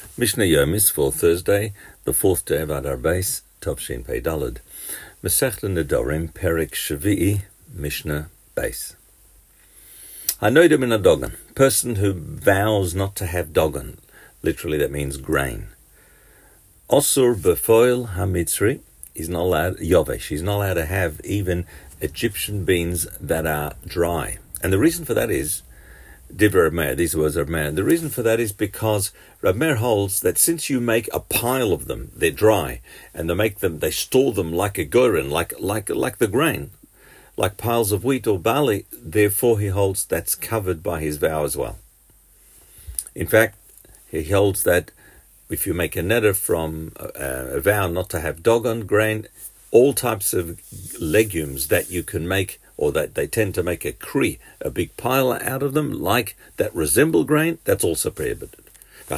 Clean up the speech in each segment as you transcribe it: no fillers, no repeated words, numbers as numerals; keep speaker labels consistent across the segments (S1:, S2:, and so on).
S1: Mishnah Yomis for Thursday, the fourth day of Adar Beis, Tovshin Pei Daled. Masechta Nedarim, Perek Shvi'i, Mishnah Beis. Hanoidim in a dogan, person who vows not to have dogan, literally that means grain. Osur befoil hamitzri, he's not allowed, yovesh, he's not allowed to have even Egyptian beans that are dry. And the reason for that is, Divrei Reb Meir, these words of Reb Meir. The reason for that is because Reb Meir holds that since you make a pile of them, they're dry, and they store them like a goren, like the grain, like piles of wheat or barley. Therefore, he holds that's covered by his vow as well. In fact, he holds that if you make a neder from a vow not to have dogon grain, all types of legumes that you can make, or that they tend to make a kri, a big pile out of them, like that resemble grain, that's also prohibited. They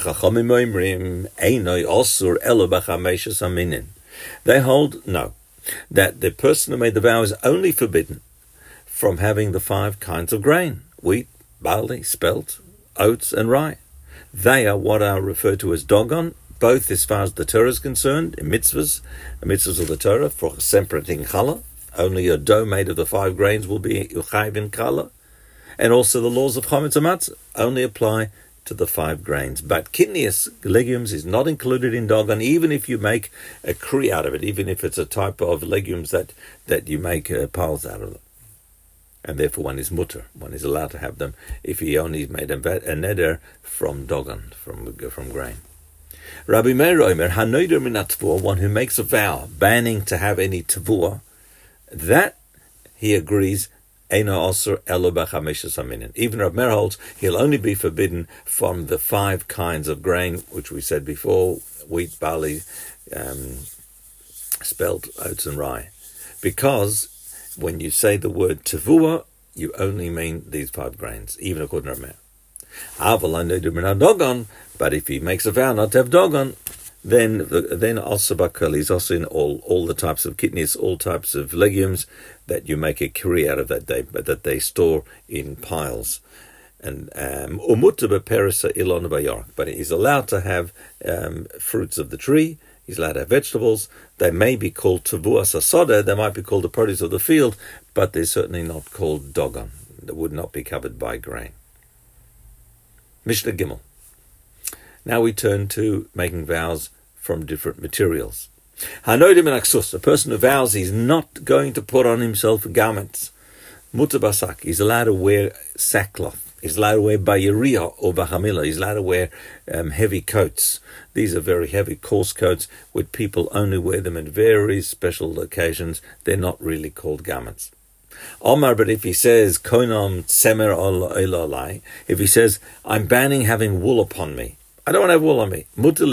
S1: hold, no, that the person who made the vow is only forbidden from having the 5 kinds of grain: wheat, barley, spelt, oats, and rye. They are what are referred to as dogon, both as far as the Torah is concerned, in mitzvahs of the Torah, for separating challah. Only a dough made of the 5 grains will be yuchayv in challah. And also the laws of chametz and matzah only apply to the 5 grains. But kidneous legumes is not included in dogon, even if you make a kri out of it, even if it's a type of legumes that you make piles out of them. And therefore one is mutter, one is allowed to have them if he only made a neder from dogon, from grain. Rabbi Meir Omer, hanoider min hatvua, one who makes a vow banning to have any tavua, that, he agrees, eino osur elo b'chamesh aminin. Even Reb Meir holds he'll only be forbidden from the 5 kinds of grain, which we said before: wheat, barley, spelt, oats, and rye. Because when you say the word tavua, you only mean these 5 grains, even according to Reb Meir. But if he makes a vow not to have dogon, then also bakal is also in all the types of kidneys, all types of legumes that you make a kri out of that they store in piles. And but he's allowed to have fruits of the tree. He's allowed to have vegetables. They may be called tavuas asoda. They might be called the produce of the field, but they're certainly not called dogon. They would not be covered by grain. Mishnah Gimel. Now we turn to making vows from different materials. Hanoidim in aksus, a person who vows he's not going to put on himself garments. Mutar basak, he's allowed to wear sackcloth. He's allowed to wear bayiriya or bahamila. He's allowed to wear heavy coats. These are very heavy, coarse coats, where people only wear them at very special occasions. They're not really called garments. Omar, but if he says, Konam tsemer olalai, if he says, I'm banning having wool upon me, I don't want to have wool on me.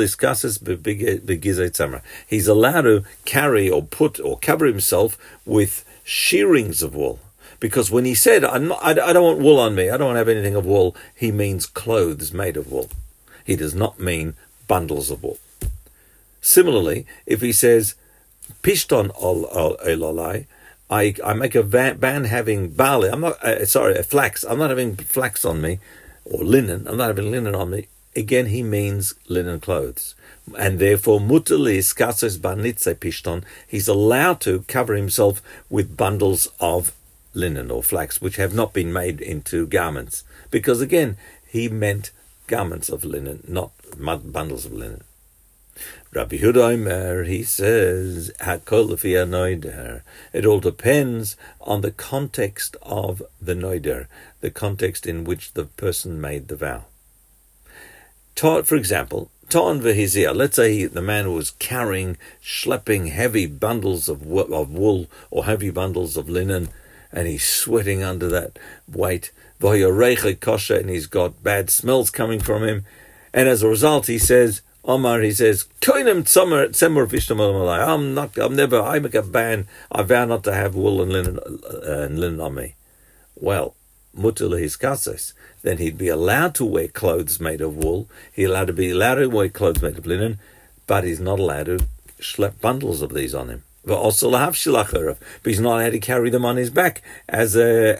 S1: He's allowed to carry or put or cover himself with shearings of wool. Because when he said, I don't want wool on me, I don't want to have anything of wool, he means clothes made of wool. He does not mean bundles of wool. Similarly, if he says, Pishton olalai, I make a ban having barley, flax, I'm not having flax on me, or linen, I'm not having linen on me. Again, he means linen clothes. And therefore, mutalis kasos banitze pishton, he's allowed to cover himself with bundles of linen or flax, which have not been made into garments. Because again, he meant garments of linen, not bundles of linen. Rabbi Yehuda Omer, he says, Hakol lefi hanoider. It all depends on the context of the noider, the context in which the person made the vow. For example, Ta'an v'hizia. Let's say the man was schlepping heavy bundles of wool or heavy bundles of linen, and he's sweating under that weight. V'hoyareicha kosher, and he's got bad smells coming from him. And as a result, he says, Omar, he says, Koinem tzemer vishtam olam. I make a ban. I vow not to have wool and linen on me. Well, mutar his kases, then he'd be allowed to wear clothes made of wool. He's allowed to wear clothes made of linen, but he's not allowed to schlep bundles of these on him. But also but he's not allowed to carry them on his back as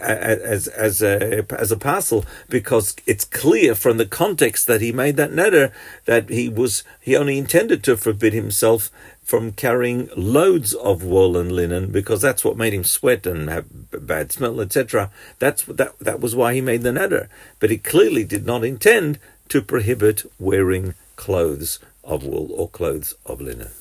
S1: a parcel, because it's clear from the context that he made that neder that he only intended to forbid himself from carrying loads of wool and linen, because that's what made him sweat and have bad smell, etc. That was why he made the neder. But he clearly did not intend to prohibit wearing clothes of wool or clothes of linen.